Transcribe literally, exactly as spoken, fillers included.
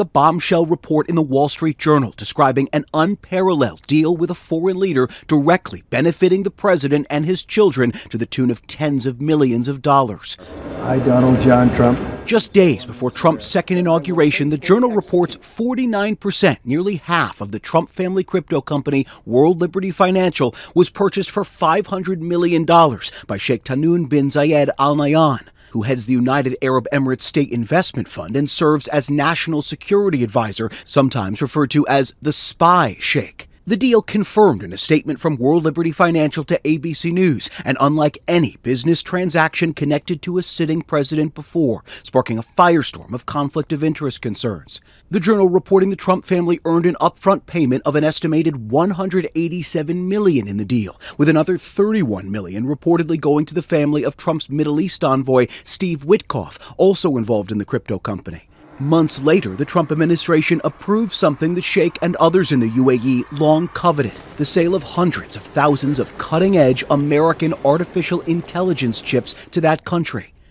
the bombshell report in the Wall Street Journal describing an unparalleled deal with a foreign leader directly benefiting the president and his children to the tune of tens of millions of dollars. I, Donald John Trump. Just days before Trump's second inauguration, the Journal reports forty-nine percent, nearly half of the Trump family crypto company World Liberty Financial, was purchased for five hundred million dollars by Sheikh Tahnoon bin Zayed Al Nahyan, who heads the United Arab Emirates State Investment Fund and serves as National Security Advisor, sometimes referred to as the Spy Sheikh. The deal confirmed in a statement from World Liberty Financial to A B C News, and unlike any business transaction connected to a sitting president before, sparking a firestorm of conflict of interest concerns. The Journal reporting the Trump family earned an upfront payment of an estimated one hundred eighty-seven million dollars in the deal, with another thirty-one million dollars reportedly going to the family of Trump's Middle East envoy Steve Witkoff, also involved in the crypto company. Months later, the Trump administration approved something the Sheikh and others in the U A E long coveted: the sale of hundreds of thousands of cutting-edge American artificial intelligence chips to that country.